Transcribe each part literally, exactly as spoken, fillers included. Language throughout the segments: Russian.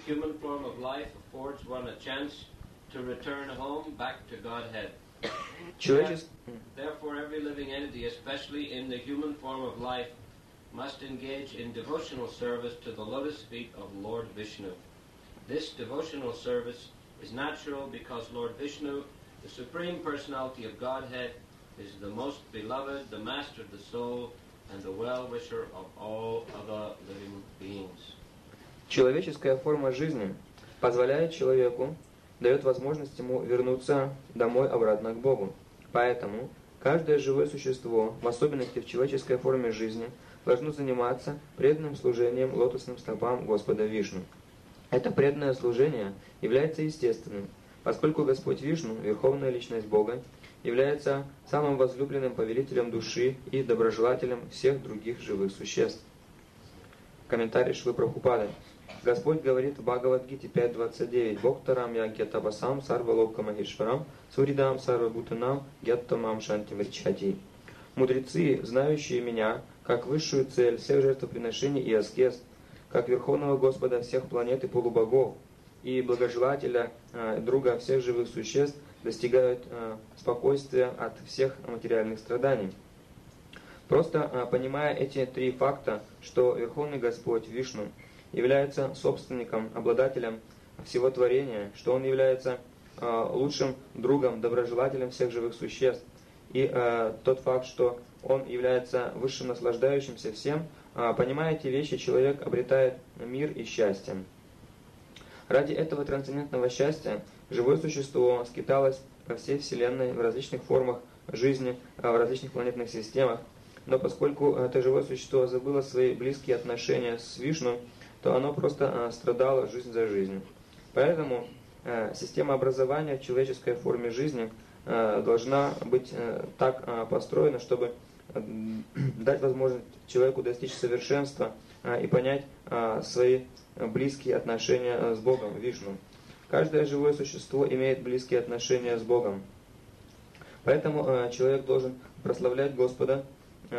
human form of life affords one a chance to return home back to Godhead. Человечес... Therefore, every living entity, especially in the human form of life, must engage in devotional service to the lotus feet of Lord Vishnu. This devotional service is natural because Lord Vishnu, the Supreme Personality of Godhead, is the most beloved, the master of the soul, and the well-wisher of all other living beings. Человеческая форма жизни позволяет человеку, дает возможность ему вернуться домой обратно к Богу. Поэтому каждое живое существо, в особенности в человеческой форме жизни, должно заниматься преданным служением лотосным стопам Господа Вишну. Это преданное служение является естественным, поскольку Господь Вишну, Верховная Личность Бога, является самым возлюбленным повелителем души и доброжелателем всех других живых существ. Комментарий Шрилы Прабхупады. Господь говорит в Бхагавад-гите пять двадцать девять: «Боктарам ягьятапасам сарвалока махишварам суридам сарвабутанам гьяттамам шантим ричхати». Мудрецы, знающие меня, как высшую цель всех жертвоприношений и аскез, как Верховного Господа всех планет и полубогов, и благожелателя, э, друга всех живых существ, достигают э, спокойствия от всех материальных страданий. Просто э, понимая эти три факта, что Верховный Господь Вишну является собственником, обладателем всего творения, что Он является э, лучшим другом, доброжелателем всех живых существ, и э, тот факт, что Он является высшим наслаждающимся всем, э, понимая эти вещи, человек обретает мир и счастье. Ради этого трансцендентного счастья живое существо скиталось по всей Вселенной в различных формах жизни, в различных планетных системах. Но поскольку это живое существо забыло свои близкие отношения с Вишну, то оно просто страдало жизнь за жизнью. Поэтому система образования в человеческой форме жизни должна быть так построена, чтобы дать возможность человеку достичь совершенства и понять свои близкие отношения с Богом, Вишну. Каждое живое существо имеет близкие отношения с Богом. Поэтому человек должен прославлять Господа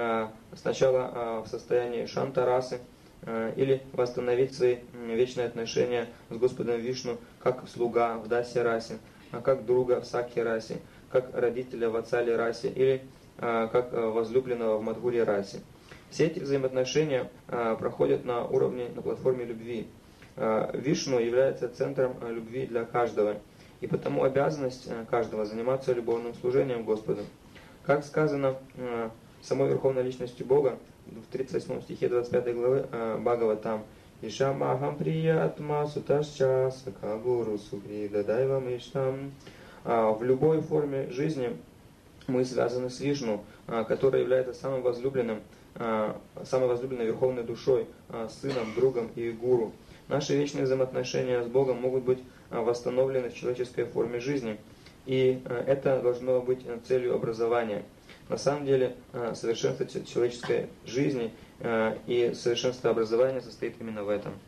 сначала в состоянии шанта-расы, или восстановить свои вечные отношения с Господом Вишну как слуга в даси-расе, как друга в сакхи-расе, как родителя в ацали-расе или как возлюбленного в мадхури-расе. Все эти взаимоотношения проходят на уровне, на платформе любви. Вишну является центром любви для каждого, и потому обязанность каждого заниматься любовным служением Господу. Как сказано самой Верховной Личностью Бога в тридцать восьмом стихе двадцать пятой главы Бхагаватам: «Ишамахам приятма суташча сакагуру сукрида дайвам иштам». В любой форме жизни мы связаны с Вишну, который является самым возлюбленным, самой возлюбленной Верховной Душой, сыном, другом и гуру. Наши вечные взаимоотношения с Богом могут быть восстановлены в человеческой форме жизни, и это должно быть целью образования. На самом деле, совершенство человеческой жизни и совершенство образования состоит именно в этом.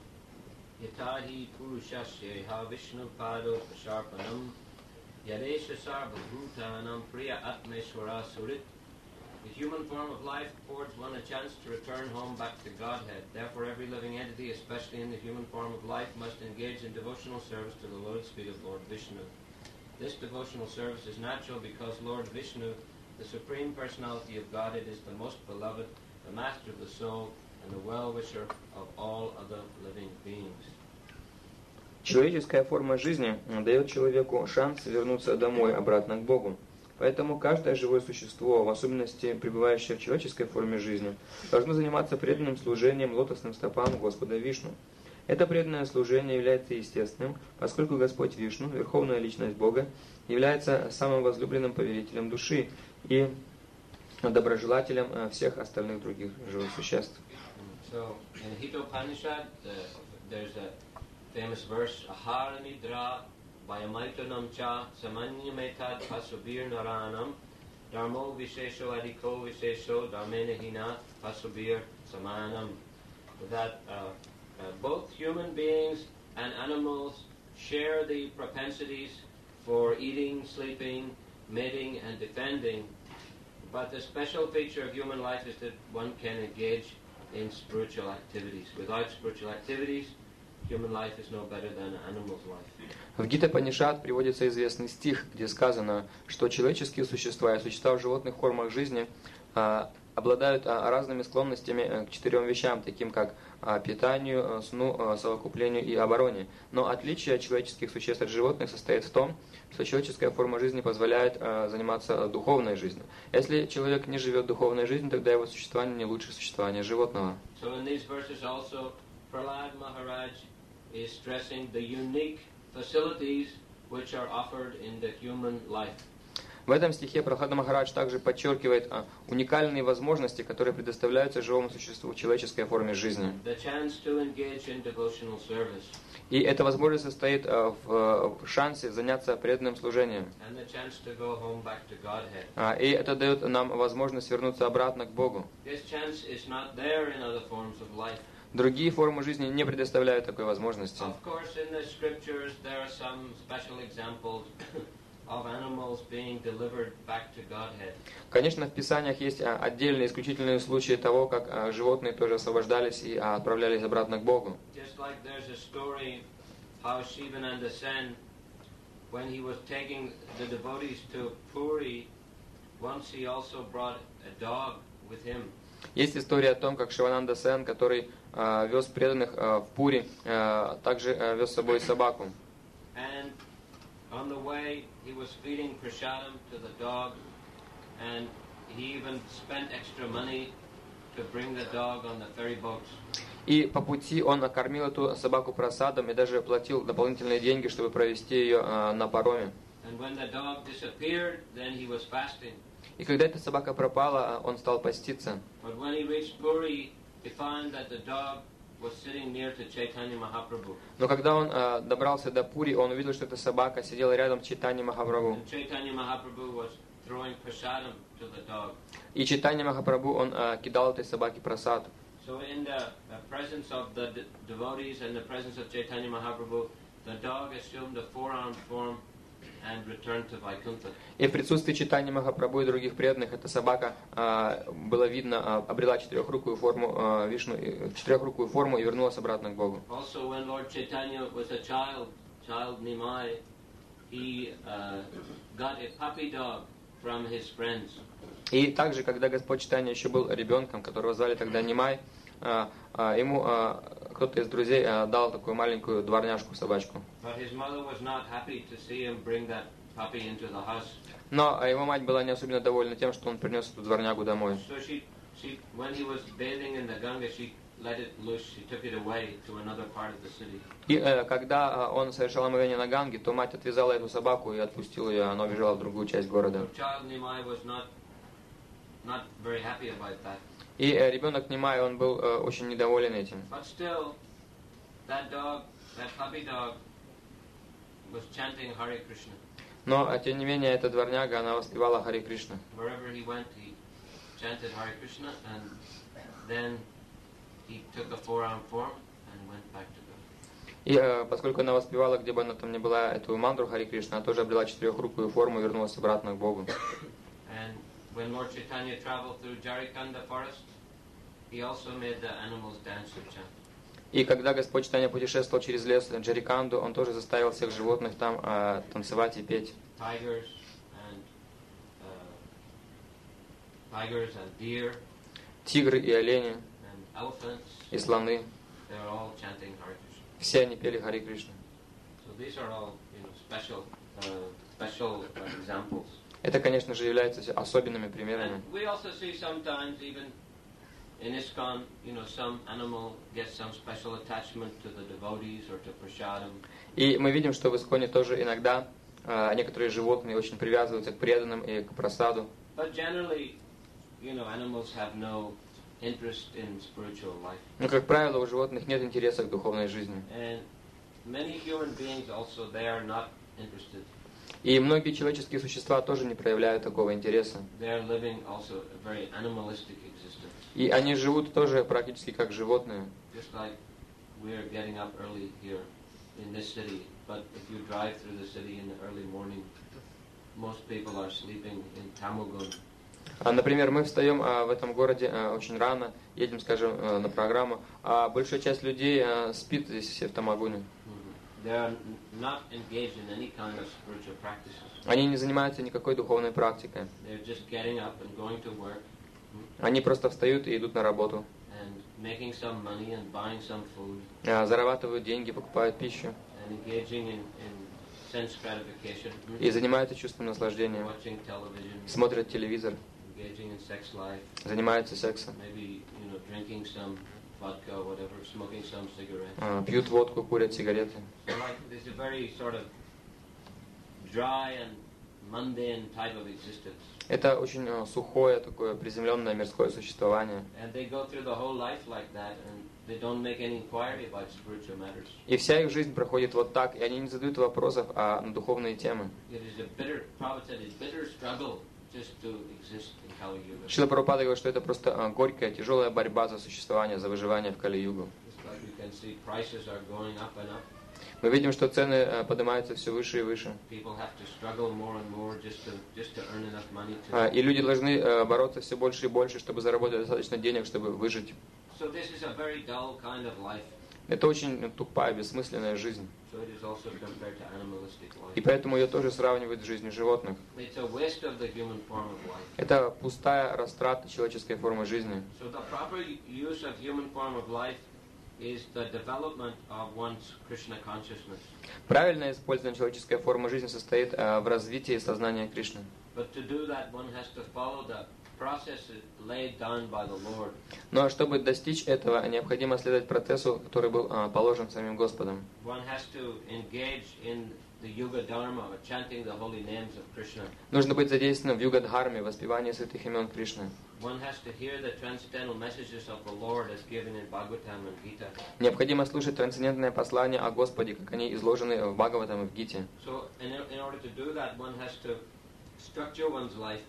The human form of life affords one a chance to return home back to Godhead. Therefore, every living entity, especially in the human form of life, must engage in devotional service to the lotus feet of Lord Vishnu. This devotional service is natural because Lord Vishnu, the Supreme Personality of Godhead, is the most beloved, the master of the soul, and the well-wisher of all other living beings. Человеческая форма жизни дает человеку шанс вернуться домой, обратно к Богу. Поэтому каждое живое существо, в особенности пребывающее в человеческой форме жизни, должно заниматься преданным служением лотосным стопам Господа Вишну. Это преданное служение является естественным, поскольку Господь Вишну, Верховная Личность Бога, является самым возлюбленным повелителем души и доброжелателем всех остальных других живых существ. So, in Hitopanishad, there's a famous verse, Ahara Nidra Vayamaitanam cha samanyametad pasubir naranam dharmo vishesho adiko vishesho dharmenahina pasubir samanam. That uh, uh, both human beings and animals share the propensities for eating, sleeping, mating, and defending. But the special feature of human life is that one can engage in spiritual activities. Without spiritual activities, human life is no better than an animal's life. В Гита Панишат приводится известный стих, где сказано, что человеческие существа и существа в животных формах жизни а, обладают а, разными склонностями а, к четырем вещам, таким как а, питанию, а, сну, а, совокуплению и обороне. Но отличие человеческих существ от животных состоит в том, что человеческая форма жизни позволяет а, заниматься духовной жизнью. Если человек не живет духовной жизнью, тогда его существование не лучше существования животного. So in these verses also, Prahlad Maharaj is stressing the unique facilities which are offered in the human life. В этом стихе Прахлада Махарадж также подчеркивает а, уникальные возможности, которые предоставляются живому существу в человеческой форме жизни. The chance to engage in devotional service. И эта возможность состоит а, в, в шансе заняться преданным служением. And the chance to go home back to Godhead. А, и это дает нам возможность вернуться обратно к Богу. This chance is not there in other forms of life. Другие формы жизни не предоставляют такой возможности. Of course, in the scriptures there are some special examples of animals being delivered back to Godhead. Конечно, в Писаниях есть а, отдельные исключительные случаи того, как а, животные тоже освобождались и а, отправлялись обратно к Богу. Just like there's a story how Shivananda Sen, when he was taking the devotees to Puri, once he also brought a dog with him. Есть история о том, как Шивананда Сен, который а, вез преданных а, в Пури, а, также а, вез с собой собаку. And on the way he was feeding prasadam to the dog, and he even spent extra money to bring the dog on the ferry boats. И по пути он накормил эту собаку просадом и даже платил дополнительные деньги, чтобы провести ее а, на пароме. And when the dog disappeared, then he was fasting. И когда эта собака пропала, он стал поститься. But when he reached Puri, he found that the dog was sitting near to Chaitanya Mahaprabhu. Но когда он а, добрался до Пури, он увидел, что эта собака сидела рядом с Чайтаньей Махапрабху. And Chaitanya Mahaprabhu was throwing prasadam to the dog. И Чайтанья Махапрабху, он а, кидал этой собаке просад. So in the, the presence of the de- devotees and the presence of Chaitanya Mahaprabhu, the dog assumed a four-armed form and returned to Vaikuntha. И в присутствии Чайтаньи Махапрабху и других преданных эта собака, а, было видно, а, обрела четырехрукую форму а, Вишну, и- четырехрукую форму и вернулась обратно к Богу. Also, when Lord Chaitanya was a child, child Nimai, he uh, got a puppy dog from his friends. И также, когда Господь Чайтанья еще был ребенком, которого звали тогда Нимай, а, а, ему а, кто-то из друзей а, дал такую маленькую дворняжку, собачку. But his mother was not happy to see him bring that puppy into the house. Но а, его мать была не особенно довольна тем, что он принес эту дворнягу домой. So she, she, when he was bathing in the Ganga, she let it loose. She took it away to another part of the city. И э, когда а, он совершал омовение на Ганге, то мать отвязала эту собаку и отпустила ее, она убежала в другую часть города. So child Nimai was not, not very happy about that. И э, ребенок Нимай, он был э, очень недоволен этим. But still, that dog, that puppy dog, was chanting Hare Krishna. Но, а, тем не менее, эта дворняга, она воспевала Харе Кришна. Wherever he went, he chanted Hare Krishna, and then he took a four-armed form and went back to God. И э, поскольку она воспевала, где бы она там ни была, эту мантру Харе Кришна, она тоже обрела четырехрукую форму и вернулась обратно к Богу. And when Lord Chaitanya traveled through Jarikanda forest, he also made the animals dance and chant. И когда Господь Чайтанья путешествовал через лес Джариканду, он тоже заставил всех животных там э, танцевать и петь. Tigers and uh, tigers and deer Тигры и олени, and elephants, и слоны, they were all chanting Hare Krishna. все они пели Харе Кришна. So these are all, you know, special, uh, special uh, examples. Это, конечно же, является особенными примерами. And we also see sometimes even in ISKCON, you know, some animal gets some special attachment to the devotees or to prasadam. И мы видим, что в Исконе тоже иногда э, некоторые животные очень привязываются к преданным и к просаду. But generally, you know, animals have no interest in spiritual life. Но, как правило, у животных нет интереса к духовной жизни. And many human beings also, they are not interested. И многие человеческие существа тоже не проявляют такого интереса. They are living also a very animalistic existence. И они живут тоже практически как животные. Just like we are getting up early here in this city, but if you drive through the city in the early morning, most people are sleeping in Tamugun А, Например, мы встаем а, в этом городе а, очень рано, едем, скажем, а, на программу, а большая часть людей а, спит здесь все в Тамагуне. They are not engaged in any kind of spiritual practices. Они не занимаются никакой духовной практикой. They're just getting up and going to work. Они просто встают и идут на работу. And making some money and buying some food. А, зарабатывают деньги, покупают пищу. And engaging in, in sense gratification. И занимаются чувством наслаждения. Watching television. Смотрят телевизор. Engaging in sex life. Занимаются сексом. Maybe, you know, drinking some vodka or whatever, smoking some cigarettes. А, пьют водку, курят сигареты. So like, there's a very sort of dry and mundane type of existence. Это очень а, сухое, такое приземленное мирское существование. And they go through the whole life like that, and they don't make any inquiry about spiritual matters. И вся их жизнь проходит вот так, и они не задают вопросов а, на духовные темы. It is a bitter, Prabhupada said, it's bitter struggle just to exist in Kali Yuga. Шрила Прабхупада говорит, что это просто а, горькая, тяжелая борьба за существование, за выживание в Кали-югу. Just like you can see, prices are going up and up. Мы видим, что цены а, поднимаются все выше и выше. People have to struggle more and more just to just to earn enough money to. А, и люди должны а, бороться все больше и больше, чтобы заработать достаточно денег, чтобы выжить. So this is a very dull kind of life. Это очень тупая, бессмысленная жизнь. So it is also compared to animalistic И life. поэтому ее тоже сравнивают с жизнью животных. It's a waste of the human form of life. Это пустая растрата человеческой формы жизни. So the proper use of human form of life is the development of one's Krishna consciousness. Правильное использование человеческой формы жизни состоит а, в развитии сознания Кришны. But to do that, one has to follow the processes laid down by the Lord. Но чтобы достичь этого, необходимо следовать процессу, который был а, положен самим Господом. One has to engage in the Yuga Dharma, or chanting the holy names of Krishna. Нужно быть задействованным в юга-дхарме, воспевании святых имен Кришны. One has to hear the transcendental messages of the Lord as given in Bhagavatam and Gita. Необходимо слушать трансцендентное послание о Господе, как они изложены в Бхагаватам и в Гите. So in, in order to do that, one has to structure one's life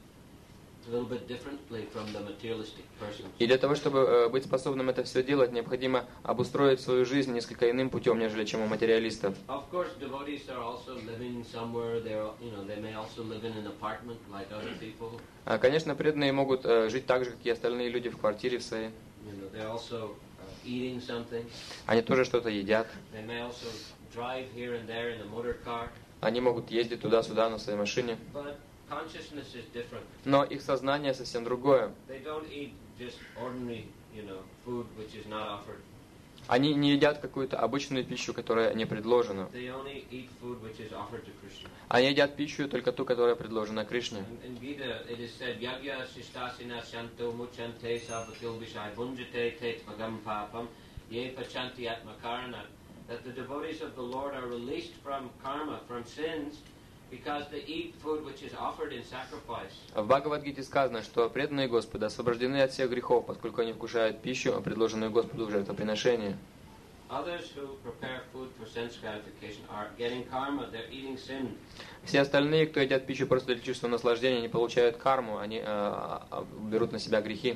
a little bit differently from the materialistic person. И для того, чтобы э, быть способным это все делать, необходимо обустроить свою жизнь несколько иным путем, нежели чем у материалистов. Of course, devotees are also living somewhere. They're, you know, they may also live in an apartment like other people. А, Конечно, преданные могут э, жить так же, как и остальные люди в квартире в своей. You know, they're also uh, eating something. Они тоже что-то едят. They may also drive here and there in a motor car. Они могут ездить туда-сюда на своей машине. But consciousness is different. Но их сознание совсем другое. They don't eat just ordinary, you know, food which is not offered. Они не едят какую-то обычную пищу, которая не предложена. They only eat food which is offered to Krishna. Они едят пищу только ту, которая предложена Кришне. In, in Gita, it is said, Yagya Shistasina Shanto Muchante Sabakil Vishai Bunjate Te Tvagam Papam Ye Pachanti Atmakarana, that the devotees of the Lord are released from karma, from sins, because they eat food which is offered in sacrifice. В Бхагавад-гите сказано, что преданные Господа освобождены от всех грехов, поскольку они вкушают пищу, предложенную Господу в жертвоприношении. Others who prepare food for sense gratification are getting karma, they're eating sin. Все остальные, кто едят пищу просто для чувства наслаждения, они получают карму, они э, берут на себя грехи.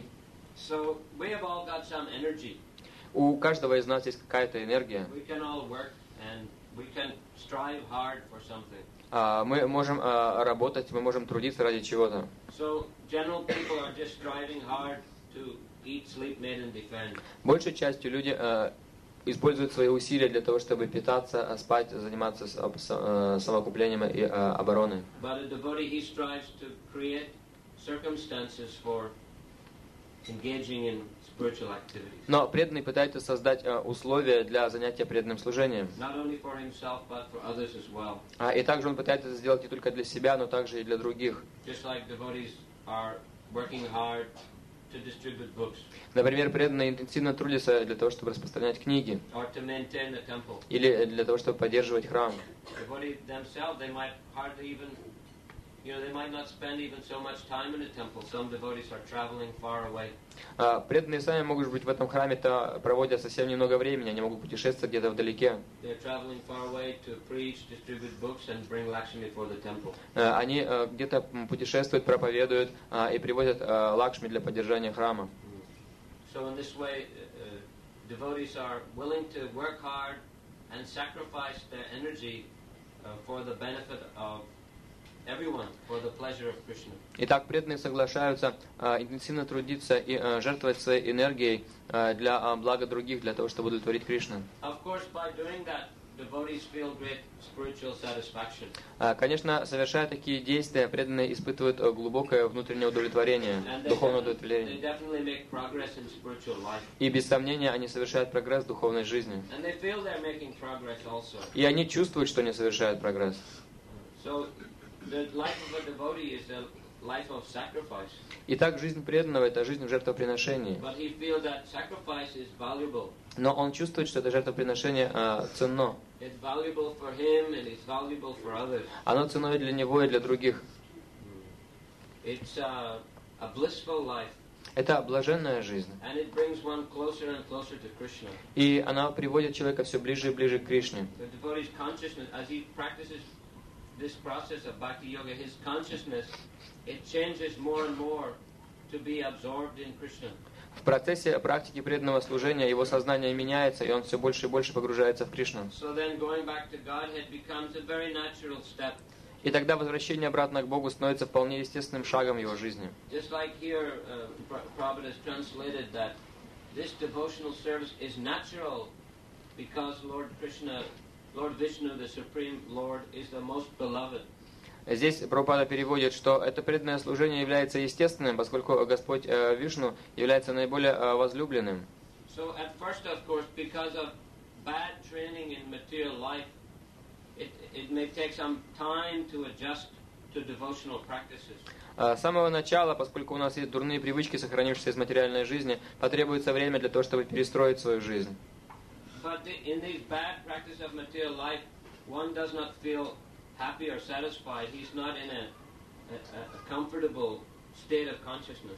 So we have all got some energy. У каждого из нас есть какая-то энергия. We can all work and we can strive hard for something. А, Мы можем а, работать, мы можем трудиться ради чего-то. So general people are just striving hard to eat, sleep, mate, and defend. Большей частью люди а, используют свои усилия для того, чтобы питаться, а, спать, заниматься с- об- с- а, самоокуплением и а, обороной. But a devotee, he strives to create circumstances for engaging in spiritual activities. Но преданный пытается создать а, условия для занятия преданным служением. Not only for himself, but for others as well. А, И также он пытается это сделать не только для себя, но также и для других. Just like devotees are working hard to distribute books Например, преданные интенсивно трудятся для того, чтобы распространять книги, or to maintain the temple. или для того, чтобы поддерживать храм. Devotees themselves, they might hardly even, you know, they might not spend even so much time in the temple. Some devotees are traveling far away. А, Преданные сами могут быть в этом храме-то, проводя совсем немного времени, они могут путешествовать где-то вдалеке. They're traveling far away to preach, distribute books, and bring Lakshmi for the temple. А, Они а, где-то м, путешествуют, проповедуют а, и приводят а, лакшми для поддержания храма. So in this way, uh, devotees are willing to work hard and sacrifice their energy uh, for the benefit of everyone for the pleasure of Krishna. Итак, преданные соглашаются а, интенсивно трудиться и а, жертвовать своей энергией а, для а, блага других, для того, чтобы удовлетворить Кришну. Of course, by doing that, devotees feel great spiritual satisfaction. А, конечно, совершая такие действия, преданные испытывают а, глубокое внутреннее удовлетворение, And they, духовное definitely, удовлетворение. they definitely make progress in spiritual life. И без сомнения они совершают прогресс в духовной жизни. And they feel they're making progress also. И они чувствуют, что они совершают прогресс. So, the life of a devotee is a life of sacrifice. Итак, жизнь преданного – это жизнь в жертвоприношении. But he feels that sacrifice is valuable. Но он чувствует, что это жертвоприношение а, ценно. It's valuable for him and it's valuable for others. Оно ценное для него и для других. It's a, a blissful life. Это блаженная жизнь. And it brings one closer and closer to Krishna. И она приводит человека все ближе и ближе к Кришне. The devotee's consciousness, as he practices this process of bhakti yoga, his consciousness, it changes more and more to be absorbed in Krishna. В процессе практики преданного служения его сознание меняется, и он все больше и больше погружается в Кришну. So then going back to Godhead becomes a very natural step. И тогда возвращение обратно к Богу становится вполне естественным шагом в его жизни. Just like here, uh, Prabhupada has translated that this devotional service is natural because Lord Krishna, Lord Vishnu, the Supreme Lord, is the most beloved. Здесь Прабхупада переводит, что это преданное служение является естественным, поскольку Господь э, Вишну является наиболее э, возлюбленным. So at first, of course, because of bad training in material life, it, it may take some time to adjust to devotional practices. С самого начала, поскольку у нас есть дурные привычки, сохранившиеся из материальной жизни, потребуется время для того, чтобы перестроить свою жизнь. But in these bad practices of material life, one does not feel happy or satisfied. He's not in a, a, a comfortable state of consciousness.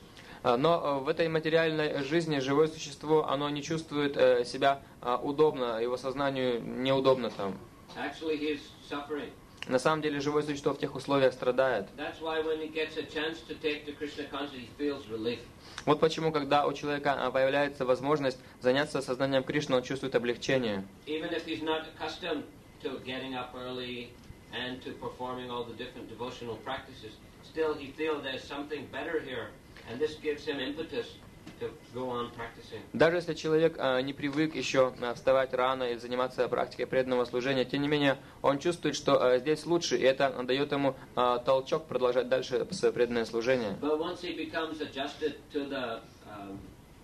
Но в этой материальной жизни живое существо, оно не чувствует себя удобно, его сознанию неудобно там. Actually, he is suffering. На самом деле живое существо в тех условиях страдает. That's why when he gets a chance to take the Krishna consciousness, he feels relief. Вот почему, когда у человека появляется возможность заняться сознанием Кришны, он чувствует облегчение. Even if he's not accustomed to getting up early and to performing all the different devotional practices, still he feels there's something better here, and this gives him impetus to go on practicing. Даже если человек а, не привык еще а, вставать рано и заниматься практикой преданного служения, тем не менее он чувствует, что а, здесь лучше, и это дает ему а, толчок продолжать дальше свое преданное служение. But once he becomes adjusted to the, um,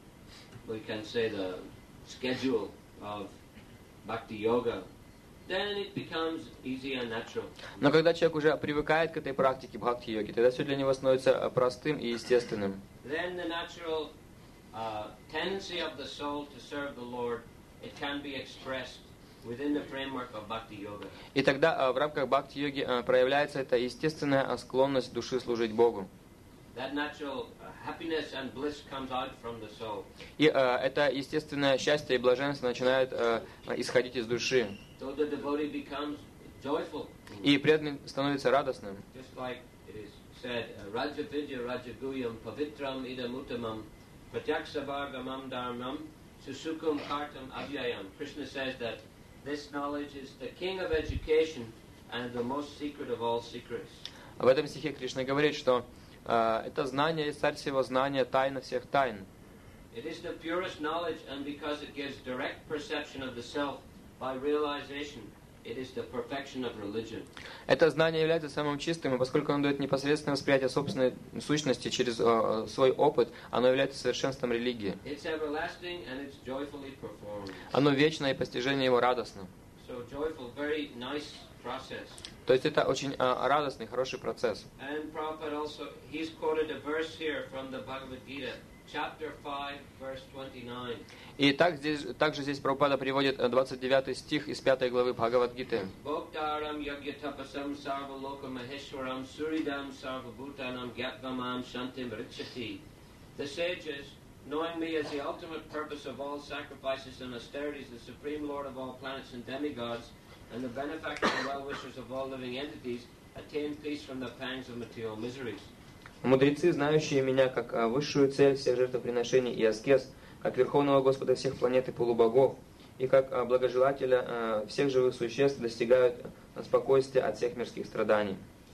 we can say the schedule of bhakti yoga, then it becomes easy and natural. Но когда человек уже привыкает к этой практике бхакти-йоги, тогда все для него становится простым и естественным. Then the natural uh, tendency of the soul to serve the Lord, it can be expressed within the framework of bhakti yoga. И тогда а, в рамках бхакти-йоги а, проявляется эта естественная склонность души служить Богу. That natural uh, happiness and bliss comes out from the soul. И а, это естественное счастье и блаженство начинает а, исходить из души. So the devotee becomes joyful. И преданный становится радостным. Just like it is said, Raja Vidya Raja Guyam Pavitram Idam Uttamam Pratyaksavargamam Dharmam Susukum Kartam Avyayam. Krishna says that this knowledge is the king of education and the most secret of all secrets. В этом стихе Кришна говорит, что а, это знание есть царь всего знания, тайна всех тайн. It is the purest knowledge, and because it gives direct perception of the self by realization, it is the perfection of religion. Это знание является самым чистым, и поскольку оно дает непосредственное восприятие собственной сущности через э, свой опыт, оно является совершенством религии. It's everlasting and it's joyfully performed. Оно вечно, и постижение его радостно. So joyful, very nice process. То есть это очень э, радостный, хороший процесс. And Prabhupada also, he's quoted a verse here from the Bhagavad Gita, chapter five, verse twenty-nine. И так здесь, также здесь Прабхупада приводит двадцать девятый стих из пятой главы Бхагавад-гиты. Bhoktaram yagyatapasam sarvaloka maheshwaram suridam sarvabhutanam gyatvam shantim rikshati. The sages, knowing me as the ultimate purpose of all sacrifices and austerities, the supreme lord of all planets and demigods, and the benefactor and well-wishers of all living entities, attain peace from the pangs of material miseries. Мудрецы, знающие меня как высшую цель всех жертвоприношений и аскез, как Верховного Господа всех планет и полубогов, и как благожелателя всех живых существ, достигают спокойствия от всех мирских страданий.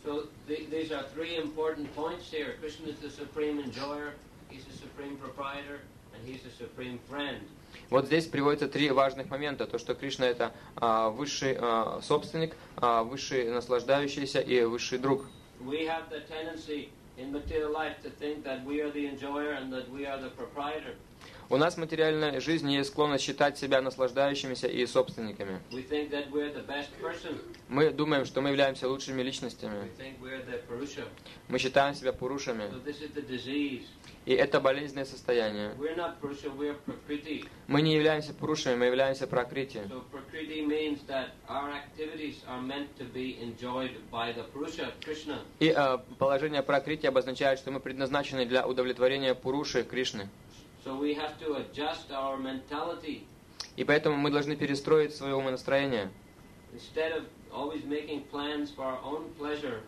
So th- these are three important points here. Krishna is the supreme enjoyer, he's the supreme proprietor, and he's the supreme friend. Вот здесь приводятся три важных момента. То, что Кришна это а, высший а, собственник, а, высший наслаждающийся и высший друг. We have the tendency in material life to think that we are the enjoyer and that we are the proprietor. У нас в материальной жизни есть склонность считать себя наслаждающимися и собственниками. We think that we're the best person. Мы думаем, что мы являемся лучшими личностями. We think we're the Purusha. Мы считаем себя пурушами. So this is the disease. И это болезненное состояние. We're not Purusha, we're Prakriti. Мы не являемся пурушами, мы являемся пракрити. So Prakriti means that our activities are meant to be enjoyed by the Purusha, Krishna. И э, положение пракрити обозначает, что мы предназначены для удовлетворения пуруши Кришны. So we have to adjust our mentality. И поэтому мы должны перестроить свое умонастроение. Instead of always making plans for our own pleasure,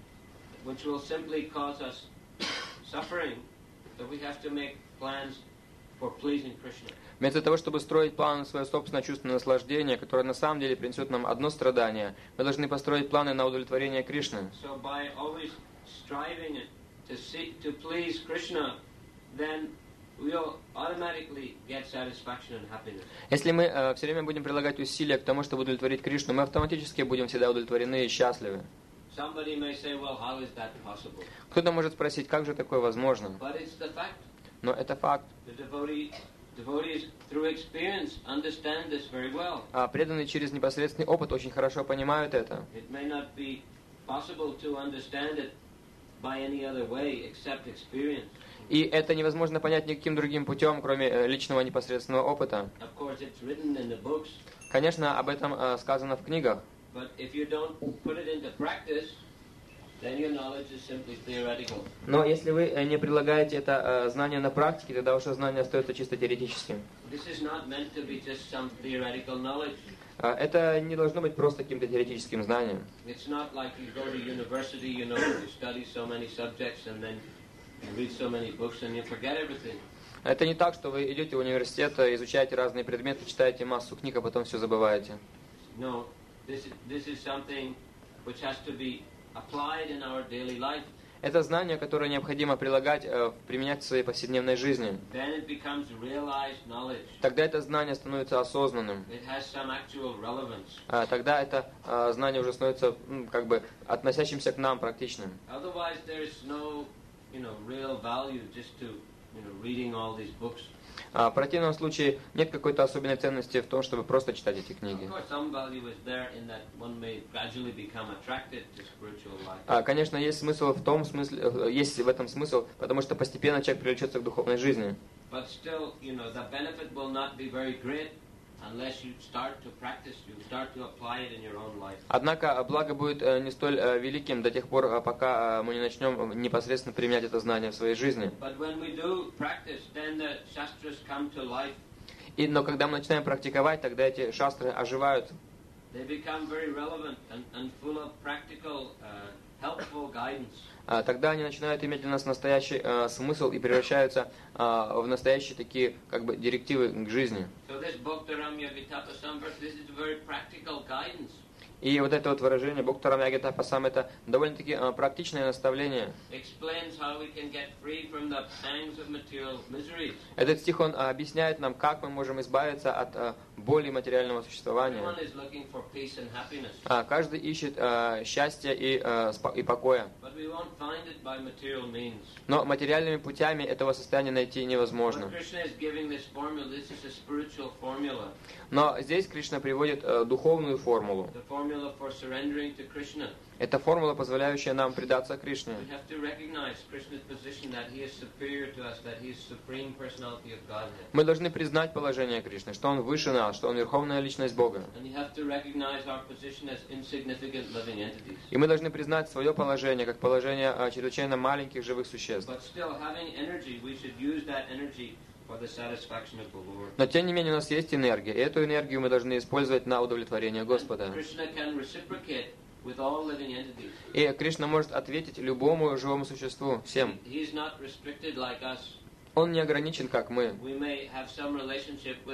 which will simply cause us suffering, that we have to make plans for pleasing Krishna. Вместо того, чтобы строить планы на свое собственное чувственное наслаждение, которое на самом деле принесет нам одно страдание, мы должны построить планы на удовлетворение Кришны. So by always striving to seek to please Krishna, then we'll automatically get satisfaction and happiness. Если мы э, все время будем прилагать усилия к тому, чтобы удовлетворить Кришну, мы автоматически будем всегда удовлетворены и счастливы. Somebody may say, well, how is that possible? Кто-то может спросить, как же такое возможно? But it's the fact. Но это факт. The devotee, devotees, through experience, understand this very well. А преданные через непосредственный опыт очень хорошо понимают это. It may not be possible to understand it by any other way except experience. И это невозможно понять никаким другим путем, кроме э, личного непосредственного опыта. Of course, it's written in the books, Конечно, об этом э, сказано в книгах. but if you don't put it into practice, then your knowledge is simply theoretical. Но если вы э, не прилагаете это э, знание на практике, тогда ваше знание остается чисто теоретическим. This is not meant to be just some theoretical knowledge. Э, это не должно быть просто каким-то теоретическим знанием. It's not like you go to university, you know, you study so many subjects and then you read so many books and you forget everything. Это не так, что вы идете в университет, изучаете разные предметы, читаете массу книг, а потом все забываете. No, this is, this is something which has to be applied in our daily life. Это знание, которое необходимо прилагать, э, применять в своей повседневной жизни. Then it becomes realized knowledge. Тогда это знание становится осознанным. It has some actual relevance. А, тогда это э, знание уже становится м, как бы относящимся к нам, практичным. Otherwise, there's no, you know, real value just to, you know, reading all these books. А, в противном случае нет какой-то особенной ценности в том, чтобы просто читать эти Of книги. course, some value is there in that one may gradually become attracted to spiritual life. А, конечно, есть смысл в том смысле, э, есть в этом смысл, потому что постепенно человек привлечется к духовной жизни. But still, you know, the benefit will not be very great unless you start to practice, you start to apply it in your own life. Однако благо будет э, не столь э, великим до тех пор, э, пока э, мы не начнем непосредственно применять это знание в своей жизни. But when we do practice, then the shastras come to life. И, но когда мы начинаем практиковать, тогда эти шастры оживают. They become very relevant and, and full of practical, uh, helpful guidance. А, тогда они начинают иметь для нас настоящий э, смысл и превращаются э, в настоящие такие как бы директивы к жизни. So this Bhaktaramya Vitapasambhara, this is very practical guidance. И вот это вот выражение Бхактарам Ягитапасам, это довольно-таки э, практичное наставление. Explains how we can get free from the pangs of material miseries. Этот стих, он э, объясняет нам, как мы можем избавиться от э, боли материального существования. Everyone is looking for peace and happiness. А, каждый ищет э, счастья и, э, спо- и покоя. But we won't find it by material means. Но материальными путями этого состояния найти What невозможно. Krishna is giving this formula, this is a spiritual formula. Но здесь Кришна приводит э, духовную формулу. The formula for surrendering to Krishna. Это формула, позволяющая нам предаться Кришне. We have to recognize Krishna's position that he is superior to us, that he is supreme personality of Godhead. Мы должны признать положение Кришны, что Он выше нас, что Он верховная личность Бога. And we have to recognize our position as insignificant living entities. И мы должны признать свое положение, как положение э, чрезвычайно маленьких живых существ. But still, having energy, we should use that energy for the satisfaction of the Lord. Но тем не менее у нас есть энергия, и эту энергию мы должны использовать на удовлетворение Господа. Krishna can reciprocate with all living entities. И Кришна может ответить любому живому существу, всем. He is not restricted like us. Он не ограничен, как мы. We may have some relationship with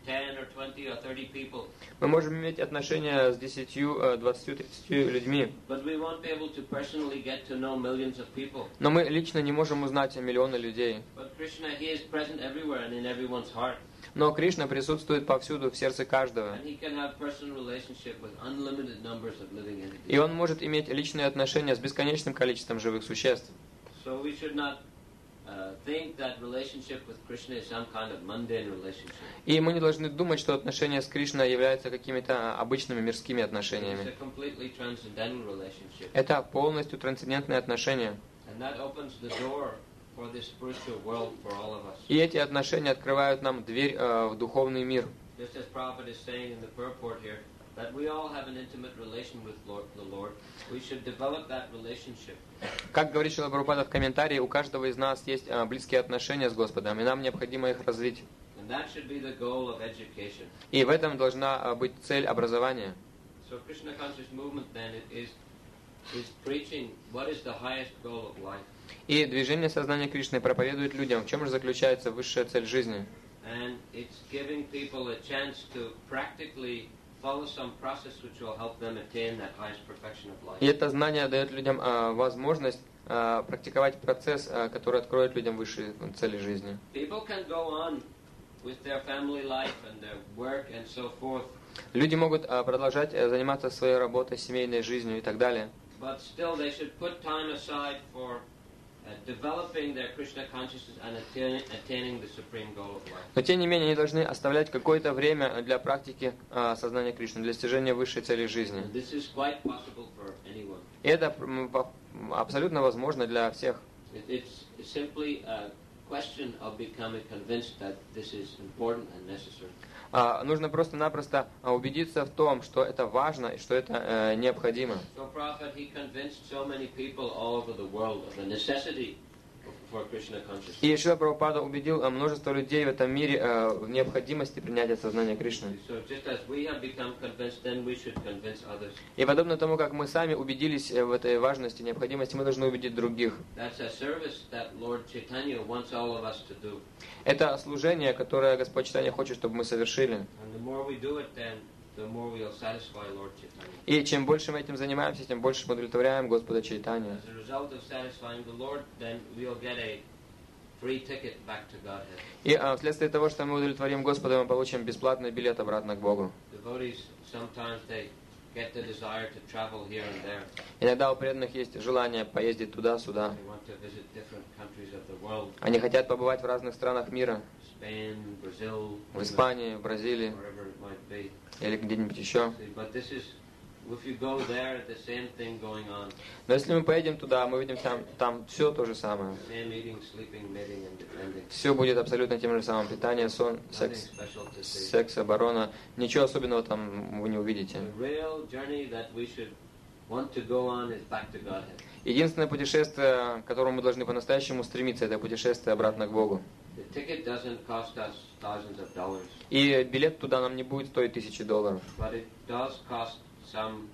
ten or twenty or thirty people. Мы можем иметь отношения с десятью, двадцатью, тридцатью людьми. But we won't be able to personally get to know millions of people. Но мы лично не можем узнать миллионы людей. But Krishna, he is present everywhere and in everyone's heart. Но Кришна присутствует повсюду, в сердце каждого. And he can have personal relationship with unlimited numbers of living entities. И он может иметь личные отношения с бесконечным количеством живых существ. So we should not uh, think that relationship with Krishna is some kind of mundane relationship. И мы не должны думать, что отношения с Кришной являются какими-то обычными мирскими It's отношениями. a completely transcendental relationship. Это полностью трансцендентные отношения. And that opens the door for this spiritual world for all of us. И эти отношения открывают нам дверь э, в духовный мир. Just as Prabhupada is saying in the purport here, that we all have an intimate relation with Lord, the Lord. We should develop that relationship. Как говорит Шрила Прабхупада в комментарии, у каждого из нас есть э, близкие отношения с Господом, и нам необходимо их развить. And that should be the goal of education. И в этом должна э, быть цель образования. So Krishna conscious movement then is is preaching what is the highest goal of life. И движение сознания Кришны проповедует людям, в чем же заключается высшая цель жизни. And it's giving people a chance to practically follow some process which will help them attain that highest perfection of life. И это знание дает людям э, возможность э, практиковать процесс, э, который откроет людям высшие цели жизни. People can go on with their family life and their work and so forth. Люди могут э, продолжать э, заниматься своей работой, семейной жизнью и так далее. But still they should put time aside for uh, developing their Krishna consciousness and attaining, attaining the supreme goal of life. Но тем не менее, они должны оставлять какое-то время для практики э, сознания Кришны, для достижения высшей цели жизни. And this is quite possible for anyone. И это м, по- абсолютно возможно для всех. It, it's simply a question of becoming convinced that this is important and necessary. А, нужно просто-напросто а, убедиться в том, что это важно и что это э, необходимо. So Prabhupada, he convinced so many people all over the world of the necessity for Krishna consciousness. И Шрила Прабхупада убедил а, множество людей в этом мире э, в необходимости принятия сознания Кришны. So just as we have become convinced, then we should convince others. И подобно тому, как мы сами убедились э, в этой важности, необходимости, мы должны убедить других. That's a service that Lord Chaitanya wants all of us to do. Это служение, которое Господь Чайтанья хочет, чтобы мы совершили. And the more we do it, then the more we'll satisfy Lord Chaitanya. И чем больше мы этим занимаемся, тем больше мы удовлетворяем Господа Чайтанью. As a result of satisfying the Lord, then we'll get a free ticket back to Godhead. И а, вследствие того, что мы удовлетворим Господа, мы получим бесплатный билет обратно к Богу. Devotees, sometimes they get the desire to travel here and there. Иногда у преданных есть желание поездить туда-сюда. They want to visit different countries of the world. Они хотят побывать в разных странах мира, Spain, Brazil, в Испании, в Бразилии wherever it might be. или где-нибудь еще. See, but this is, if you go there, the same thing going on. Но если мы поедем туда, мы видим там, там все то же самое. Same eating, sleeping, mating, and defending. Все будет абсолютно тем же самым. Питание, сон, Nothing секс, special to see. секс, оборона. Ничего особенного там вы не увидите. The real journey that we should want to go on is back to Godhead. Единственное путешествие, к которому мы должны по-настоящему стремиться, это путешествие обратно к Богу. The ticket doesn't cost us thousands of dollars, И билет туда нам не будет стоить тысячи долларов. but it does cost some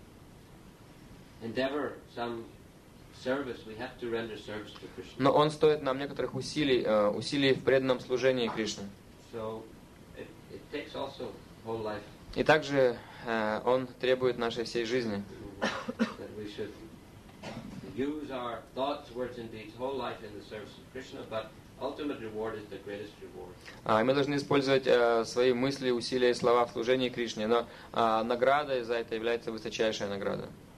endeavor, some service. We have to render service to Krishna. Но он стоит нам некоторых усилий, э, усилий в преданном служении Кришне. So it, it takes also whole life И также э, он требует нашей всей жизни. that we should use our thoughts, words, and deeds, whole life in the service of Krishna, but ultimate reward is the greatest reward. А, и мы должны использовать э, свои мысли, усилия и слова в служении Кришне, но э, наградой за это является высочайшая награда.